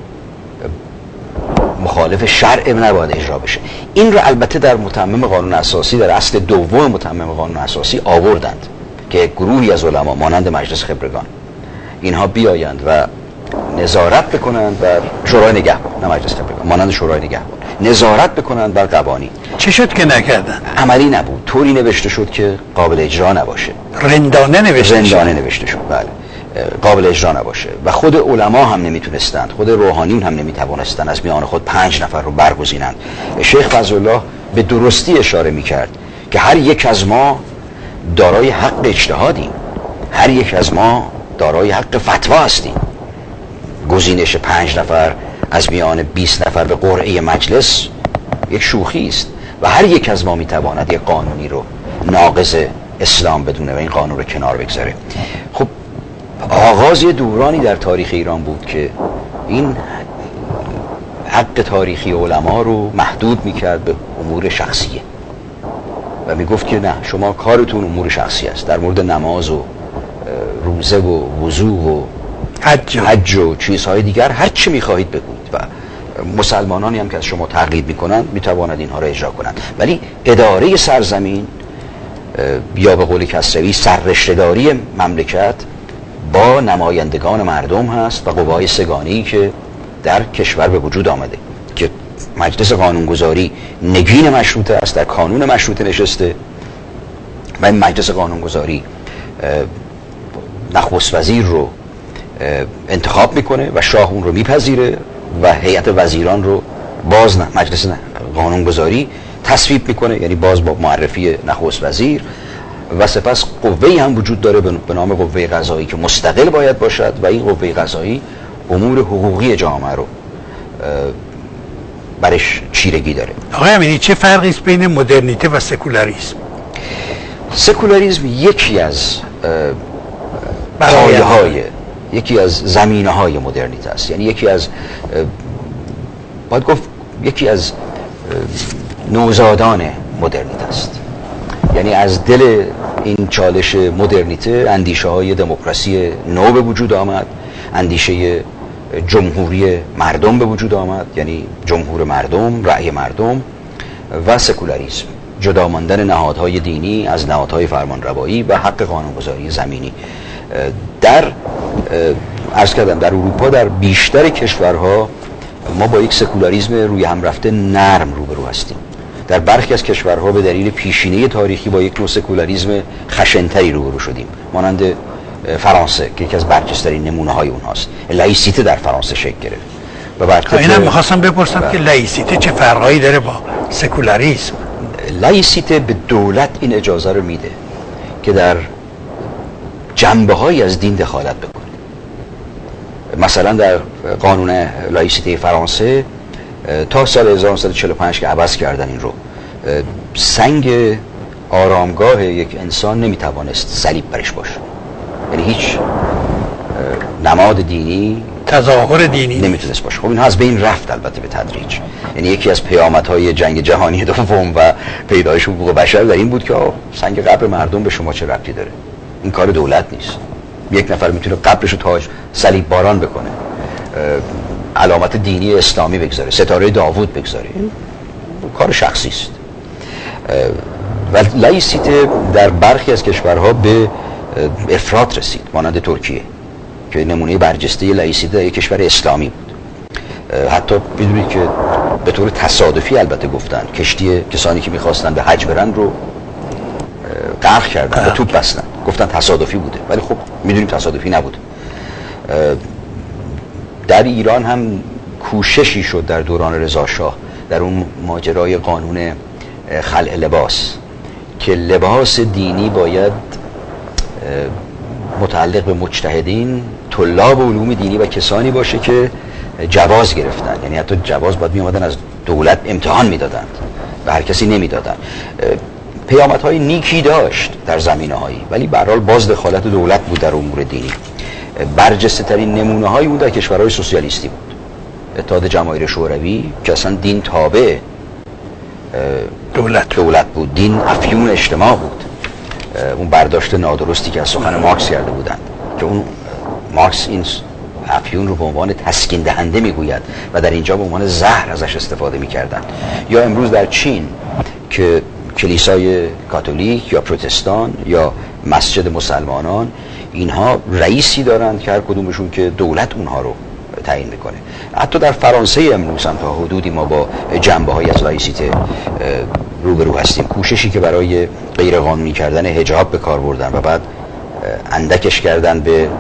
مخالف شرع نباید اجرا بشه. این رو البته در متمم قانون اساسی، در اصل دوم متمم قانون اساسی آوردند که گروهی از علما مانند مجلس خبرگان اینها بیایند و نظارت بکنند بر شورای نگهبان، نه مجلس خبرگان، مانند شورای نگهبان نظارت بکنند بر قوانین. چه شد که نکردن؟ عملی نبود، طوری نوشته شد که قابل اجرا نباشه. رندانه نوشته شد. بله، قابل اجرا نباشه و خود علما هم نمیتونستند، خود روحانیون هم نمیتوانستند از میان خود 5 نفر رو برگزینند. شیخ فضل الله به درستی اشاره میکرد که هر یک از ما دارای حق اجتهادیم، هر یک از ما دارای حق فتوا هستیم. گزینش 5 نفر از میان 20 نفر به قرعه مجلس یک شوخی است و هر یک از ما میتواند یک قانونی رو ناقض اسلام بدونه و این قانون رو کنار بگذاره. خب آغاز دورانی در تاریخ ایران بود که این حق تاریخی علما رو محدود میکرد به امور شخصیه و میگفت که نه، شما کارتون امور شخصی است، در مورد نماز و روزه و وضو و حج و چیزهای دیگر هر چی میخواهید بگویید و مسلمانانی هم که از شما تقلید میکنند میتوانند اینها را اجرا کنند. ولی اداره سرزمین یا به قول کسروی سررشته‌داری مملکت با نمایندگان مردم هست و قوای سگانه‌ای که در کشور به وجود آمده که مجلس قانونگذاری نگین مشروطه است، در کانون مشروطه نشسته و این مجلس قانونگذاری نخست وزیر رو انتخاب میکنه و شاه اون رو میپذیره و هیئت وزیران رو باز مجلس قانونگذاری تصویب میکنه، یعنی باز با معرفی نخست وزیر، و سپس قوه‌ای هم وجود داره به نام قوه قضایی که مستقل باید باشد و این قوه قضایی امور حقوقی جامعه رو برش چیرگی داره. آقای امینی چه فرقی است بین مدرنیته و سکولاریسم؟ سکولاریسم یکی از پایه‌های، یکی از زمینه‌های مدرنیته است. یعنی یکی از باید گفت یکی از نوزادان مدرنیته است. یعنی از دل این چالش مدرنیته اندیشه‌های دموکراسی نو به وجود آمد، اندیشه جمهوری مردم به وجود آمد، یعنی جمهور مردم، رأی مردم، و سکولاریسم. جدا ماندن نهادهای دینی از نهادهای فرمانروایی و حق قانونگذاری زمینی. در عرض کردم در اروپا در بیشتر کشورها ما با یک سکولاریسم روی هم رفته نرم روبرو هستیم. در برخی از کشورها به دلیل پیشینه تاریخی با یک نوع سکولاریسم خشنتری روبرو شدیم، مانند فرانسه که یکی از برجسته‌ترین نمونه‌های اونهاست. لایسیته در فرانسه شکل گرفت و بعد اینم می‌خواستم بپرسم که لایسیته چه فرقی داره با سکولاریسم؟ لایسیته به دولت این اجازه رو میده که در جنبه‌هایی از دین دخالت بکنه. مثلا در قانون لایسیته فرانسه تا سال 1945 که عوض کردن این رو، سنگ آرامگاه یک انسان نمیتوانست صلیب برش باشه، یعنی هیچ نماد دینی تظاهر دینی نمیتونست باشه. خب اینها از بین رفت البته به تدریج. یعنی یکی از پیامدهای جنگ جهانی دوم و پیدایش حقوق بشر در این بود که سنگ قبر مردم به شما چه ربطی داره؟ این کار دولت نیست. یک نفر میتونه قبرشو تاج صلیب باران بکنه، علامت دینی اسلامی بگذاره، ستاره داوود بگذاره، کار شخصی است. و لایسیته در برخی از کشورها به افراط رسید، مانند ترکیه که نمونه برجسته لایسیته یک کشور اسلامی بود. حتی بدونید که به طور تصادفی البته گفتن کشتی کسانی که میخواستن به حج برن رو غرق کردن و توپ بستن، گفتن تصادفی بوده، ولی خب میدونیم تصادفی نبود. در ایران هم کوششی شد در دوران رضا شاه در اون ماجرای قانون خلع لباس که لباس دینی باید متعلق به مجتهدین، طلاب علوم دینی و کسانی باشه که جواز گرفتن، یعنی حتی جواز باید می آمدن از دولت امتحان میدادند و هر کسی نمیدادن. پیامدهای نیکی داشت در زمینه‌هایی، ولی به هر حال باز دخالت دولت بود در امور دینی. برجسته ترین نمونه‌هایی اون در کشورهای سوسیالیستی بود. اتحاد جماهیر شوروی که اصلا دین تابع دولت بود، دین افیون اجتماع بود. اون برداشت نادرستی که از سخن مارکس کرده بودند که اون مارکس این افیون رو به عنوان تسکین دهنده میگوید و در اینجا به عنوان زهر ازش استفاده میکردن. یا امروز در چین که کلیسای کاتولیک یا پروتستان یا مسجد مسلمانان اینها رئیسی دارند که هر کدومشون که دولت اونها رو تعیین میکنه. حتی در فرانسه امروز هم تا حدودی ما با جنبه‌های از لایسیته روبرو هستیم. کوششی که برای غیر قانونی کردن حجاب به کار بردن و بعد اندکش کردن به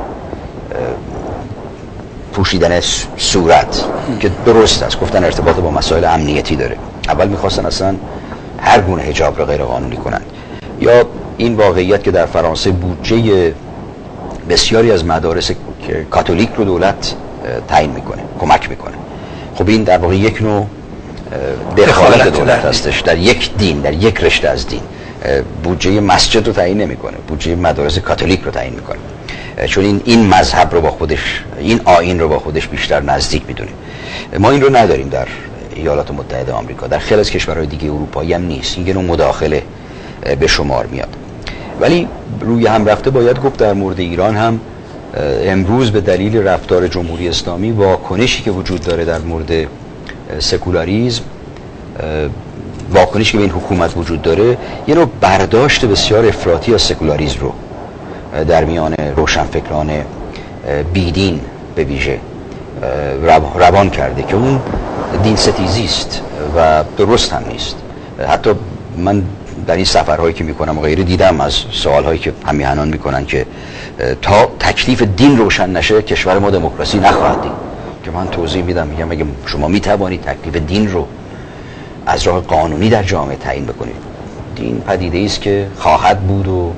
پوشیدن صورت که درست است، گفتن ارتباط با مسائل امنیتی داره. اول میخواستن اصلا هر گونه حجاب را غیر قانونی کنند. یا این واقعیت که در فرانسه بودجه بسیاری از مدارس کاتولیک رو دولت تعیین میکنه، کمک میکنه. خب این در واقع یک نوع دخالت دولت هستش در یک دین، در یک رشته از دین. بودجه مسجد رو تعیین نمیکنه، بودجه مدارس کاتولیک رو تعیین میکنه، چون این مذهب رو با خودش، این آیین رو با خودش بیشتر نزدیک میدونه. ما این رو نداریم در ایالات متحده آمریکا، در خیلی از کشورهای دیگه اروپایی هم نیست. این نوع مداخله به شمار میاد. ولی روی هم رفته باید گفت در مورد ایران هم امروز به دلیل رفتار جمهوری اسلامی واکنشی که وجود داره در مورد سکولاریسم، واکنشی که به این حکومت وجود داره، یه نوع برداشت بسیار افراطی از سکولاریسم رو در میان روشنفکران بیدین به ویژه روان کرده که اون دین ستیزی است و درست هم نیست. حتی من در این سفرهایی که میکنم و غیره دیدم از سوالهایی که همیهنان میکنن که تا تکلیف دین روشن نشه کشور ما دموکراسی نخواهد دید، که من توضیح میدم، میگم اگه شما میتوانید تکلیف دین رو از راه قانونی در جامعه تعیین بکنید، دین پدیده است که خواهد بود و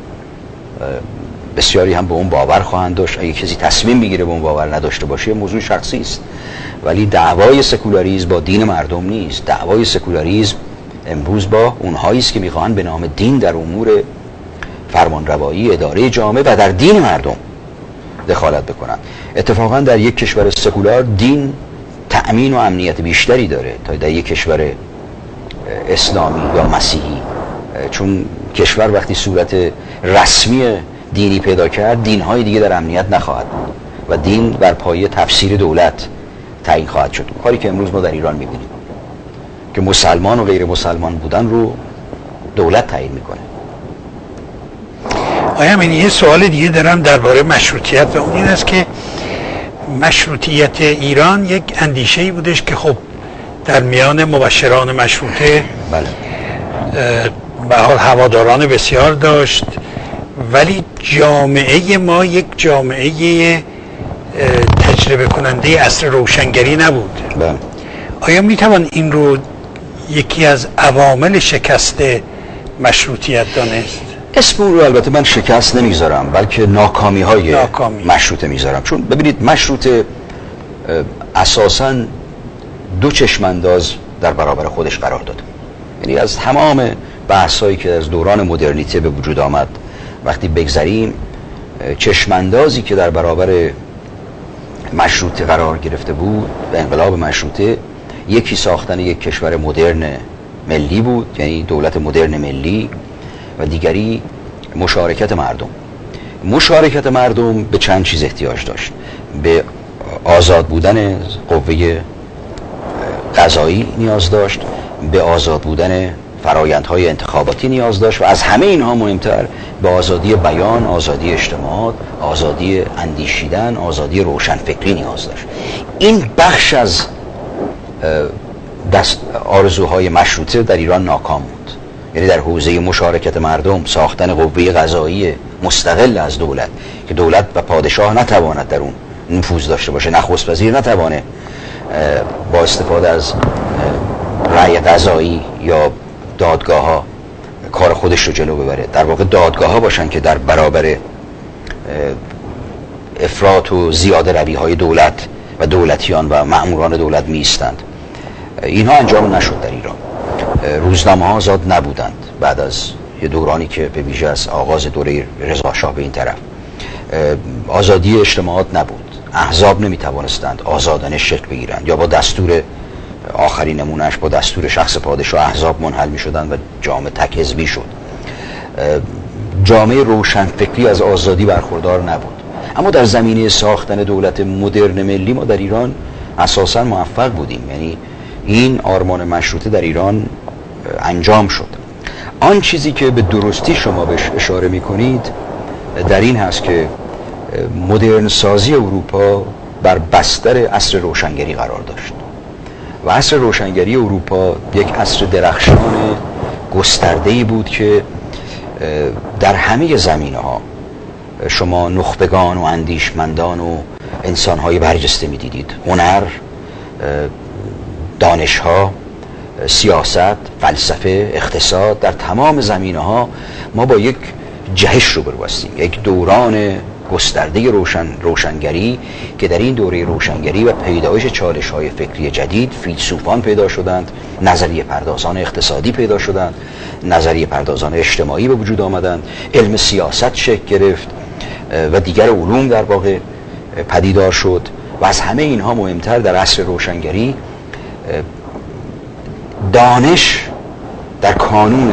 بسیاری هم به اون باور خواهند داشت. اگه کسی تصمیم میگیره به اون باور نداشته باشه موضوع شخصی است. ولی دعوای سکولاریسم با دین مردم نیست. دعوای سکولاریسم امروز با اونهایی است که میخواهند به نام دین در امور فرمانروایی، اداره جامعه و در دین مردم دخالت بکنن. اتفاقا در یک کشور سکولار دین تأمین و امنیت بیشتری داره تا در یک کشور اسلامی یا مسیحی، چون کشور وقتی صورت رسمی دینی پیدا کرد دینهای دیگه در امنیت نخواهد بود و دین بر پایه تفسیر دولت تعیین خواهد شد. کاری که امروز ما در ایران میبینیم که مسلمان و غیر مسلمان بودن رو دولت تعیین میکنه. آیا من یه سوال دیگه دارم درباره مشروطیت و اون این است که مشروطیت ایران یک اندیشه‌ای بودش که خب در میان مبشران مشروطه بله به حال هواداران بسیار داشت، ولی جامعه ما یک جامعه تجربه کننده عصر روشنگری نبود. بله. آیا میتوان این رو یکی از عوامل شکست مشروطیت دانست؟ اسم اون رو البته من شکست نمیذارم، بلکه ناکامی های مشروطه میذارم. چون ببینید مشروطه اساساً دو چشمانداز در برابر خودش قرار داد. یعنی از تمام بحثایی که از دوران مدرنیته به وجود آمد وقتی بگذریم، چشماندازی که در برابر مشروطه قرار گرفته بود به انقلاب مشروطه، یکی ساختن یک کشور مدرن ملی بود، یعنی دولت مدرن ملی، و دیگری مشارکت مردم. مشارکت مردم به چند چیز احتیاج داشت: به آزاد بودن قوه قضایی نیاز داشت، به آزاد بودن فرایندهای انتخاباتی نیاز داشت، و از همه اینها مهمتر به آزادی بیان، آزادی اجتماعات، آزادی اندیشیدن، آزادی روشنفکری نیاز داشت. این بخش از آرزوهای مشروطه در ایران ناکام بود. یعنی در حوزه مشارکت مردم، ساختن قوه قضایی مستقل از دولت که دولت و پادشاه نتواند در اون نفوذ داشته باشه، نخست وزیر نتوانه با استفاده از رأی قضایی یا دادگاه ها کار خودش رو جلو ببره. در واقع دادگاه ها باشن که در برابر افراط و زیاده روی های دولت و دولتیان و مأموران دولت می ایستند. اینها انجام نشد در ایران. روزنامه ها آزاد نبودند بعد از یه دورانی که به ویژه از آغاز دوره رضا شاه به این طرف. آزادی اجتماعات نبود. احزاب نمی توانستند آزادانه شکل بگیرند، یا با دستور آخرین نمونهش با دستور شخص پادشاه احزاب منحل می شدند و جامعه تک حزبی شد. جامعه روشنفکری از آزادی برخوردار نبود. اما در زمینه ساختن دولت مدرن ملی ما در ایران اساساً موفق بودیم. یعنی این آرمان مشروطه در ایران انجام شد. آن چیزی که به درستی شما بهش اشاره می کنید در این هست که مدرن سازی اروپا بر بستر عصر روشنگری قرار داشت و عصر روشنگری اروپا یک عصر درخشان گسترده‌ای بود که در همه زمینه‌ها شما نخبگان و اندیشمندان و انسان‌های برجسته می‌دیدید. هنر، دانش‌ها، سیاست، فلسفه، اقتصاد، در تمام زمینه‌ها ما با یک جهش روبرو هستیم، یک دوران گسترده روشنگری که در این دوره روشنگری و پیدایش چالش‌های فکری جدید فیلسوفان پیدا شدند، نظریه پردازان اقتصادی پیدا شدند، نظریه پردازان اجتماعی به وجود آمدند، علم سیاست شکل گرفت و دیگر علوم در واقع پدیدار شد. و از همه اینها مهمتر در عصر روشنگری دانش در کانون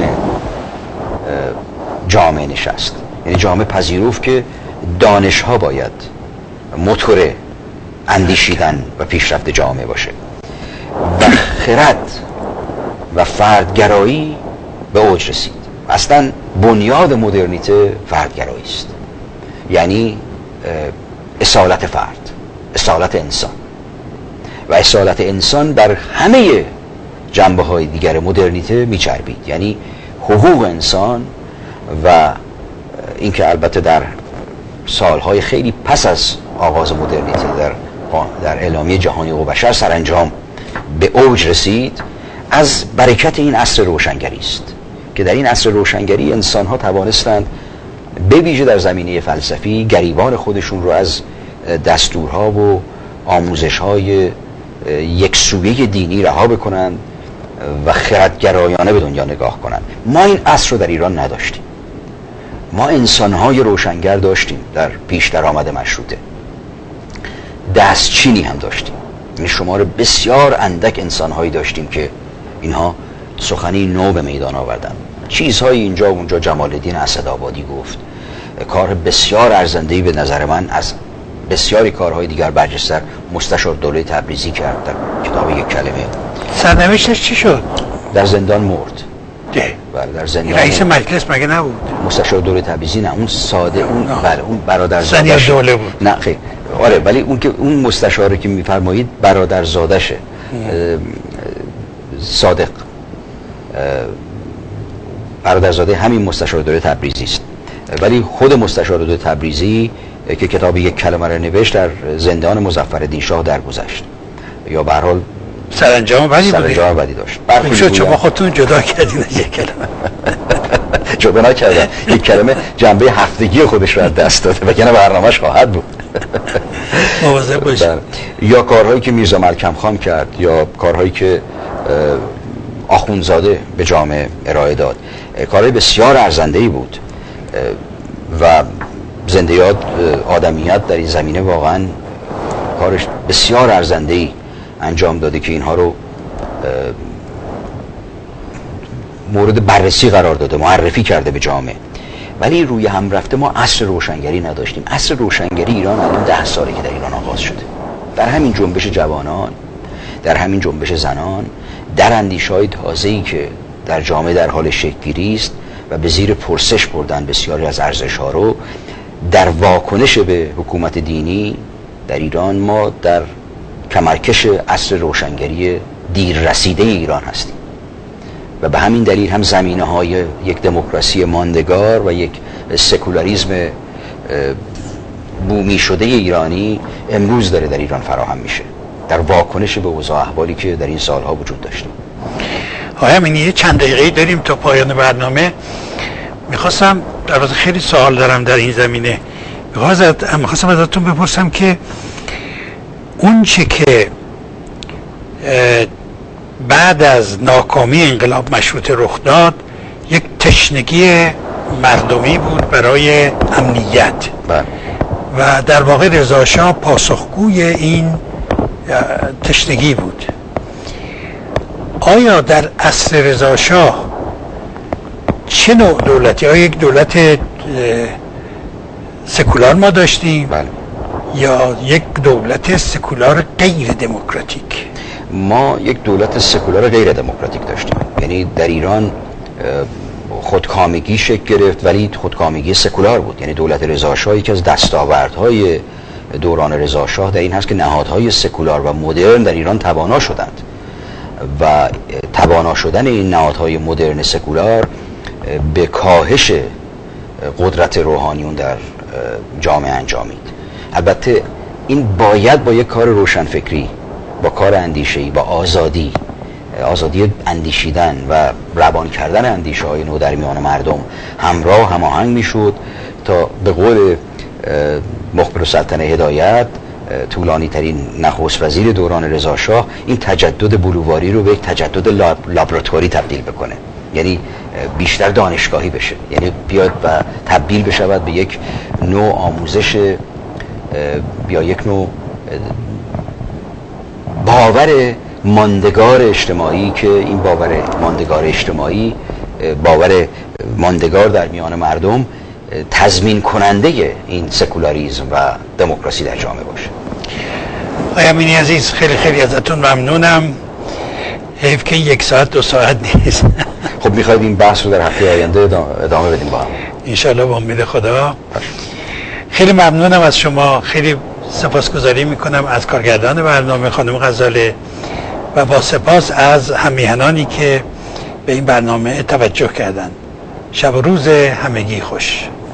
جامعه نشست. یعنی جامعه پذیرفت که دانش ها باید موتور اندیشیدن و پیشرفت جامعه باشه و خرد و فردگرایی به اوج رسید. اصلا بنیاد مدرنیته فردگرایی است، یعنی اصالت فرد، اصالت انسان، و اصالت انسان بر همه جنبه های دیگر مدرنیته میچربید. یعنی حقوق انسان و اینکه البته در سالهای خیلی پس از آغاز مدرنیته در اعلامیه جهانی حقوق بشر سرانجام به اوج رسید، از برکت این عصر روشنگری است که در این عصر روشنگری انسان‌ها توانستند به ویژه در زمینه فلسفی گریبان خودشون رو از دستورها و آموزش‌های یکسویه دینی رها بکنند و خردگرایانه به دنیا نگاه کنند. ما این عصر رو در ایران نداشتیم. ما انسان‌های روشنگر داشتیم در پیش درآمد مشروطه، دستچینی هم داشتیم. این شمار بسیار اندک انسان‌هایی داشتیم که اینها سخنی نو به میدان آوردن. چیزهایی اینجا و اونجا جمال الدین اسدآبادی گفت، کار بسیار ارزنده‌ای به نظر من از بسیاری کارهای دیگر برجسته‌تر مستشار دوله تبریزی کرد در کتاب یک کلمه. سرنوشتش چی شد؟ در زندان مرد. بوده. بله در زندان. رئیس مجلس مگه نبود؟ مستشار دوله تبریزی نه، اون ساده اون بله اون برادرزاده‌شه. دوله بود. نه خیر آره، ولی اون که اون مستشاری که میفرمایید برادرزاده‌شه. صادق برادرزاده همین مستشار دوله تبریزی است. ولی خود مستشار دوله تبریزی که کتاب یک کلمه را نوشت در زندان مظفرالدین شاه درگذشت، یا به هر حال سرانجام بدی داشت. شد شما خودتون جدا کردین از یک کلمه. جدا نکردم، یک کلمه جنبه هفتگی خودش رو از دست داده وگرنه برنامه‌اش خواهد بود. مواظب باشید. یا کارهایی که میرزا ملکم خان کرد، یا کارهایی که آخوندزاده به جامعه ارائه داد، کارهای بسیار ارزنده‌ای بود و زنده یاد آدمیت در این زمینه واقعا کارش بسیار ارزنده‌ای انجام داده که اینها رو مورد بررسی قرار داده، معرفی کرده به جامعه. ولی روی هم رفته ما عصر روشنگری نداشتیم. عصر روشنگری ایران الان 10 ساله که در ایران آغاز شده، در همین جنبش جوانان، در همین جنبش زنان، در اندیشه‌های تازه‌ای که در جامعه در حال شکل‌گیری است و به زیر پرسش بردن بسیاری از ارزش‌ها رو، در واکنش به حکومت دینی در ایران ما در کمرکش عصر روشنگری دیر رسیده ایران هستیم و به همین دلیل هم زمینه‌های یک دموکراسی ماندگار و یک سکولاریسم بومی شده ایرانی امروز داره در ایران فراهم میشه در واکنش به اوضاع احوالی که در این سالها وجود داشته. همین یه چند دقیقه‌ای داریم تا پایان برنامه. میخواستم در واقع خیلی سوال دارم در این زمینه. میخواستم ازتون بپرسم که اون چه که بعد از ناکامی انقلاب مشروطه رخ داد یک تشنگی مردمی بود برای امنیت و در واقع رضا شاه پاسخگوی این تشنگی بود. آیا در عصر رضا شاه چه نوع دولتی؟ آیا یک دولت سکولار ما داشتیم؟ بله. یا یک دولت سکولار غیر دموکراتیک؟ ما یک دولت سکولار غیر دموکراتیک داشتیم. یعنی در ایران خودکامگی شکل گرفت ولی خودکامگی سکولار بود. یعنی دولت رضا شاه یکی از دستاوردهای دوران رضا شاه در این هست که نهادهای سکولار و مدرن در ایران توانا شدند و توانا شدن این نهادهای مدرن سکولار به کاهش قدرت روحانیون در جامعه انجامید. البته این باید با یک کار روشنفکری، با کار اندیشه‌ای، با آزادی اندیشیدن و روان کردن اندیشه‌های نو در میان مردم هماهنگ میشد تا به قول مخبر السلطنه هدایت، طولانی ترین نخست وزیر دوران رضا شاه، این تجدد بلوواری رو به یک تجدد لابراتواری تبدیل بکنه. یعنی بیشتر دانشگاهی بشه، یعنی بیاد و تبدیل بشود به یک نوع آموزش یا یک نوع باور ماندگار اجتماعی که این باور ماندگار اجتماعی، باور ماندگار در میان مردم تضمین کننده این سکولاریسم و دموکراسی در جامعه باشه. آقای امینی عزیز خیلی خیلی ازتون ممنونم. حیف که 1 ساعت 2 ساعت نیست. خب میخواید این بحث رو در هفته آینده ادامه بدیم با هم انشاءالله با امید خدا. خیلی ممنونم از شما. خیلی سپاسگزاری میکنم از کارگردان برنامه خانم غزاله و با سپاس از همیهنانی که به این برنامه توجه کردند. شب و روز همگی خوش.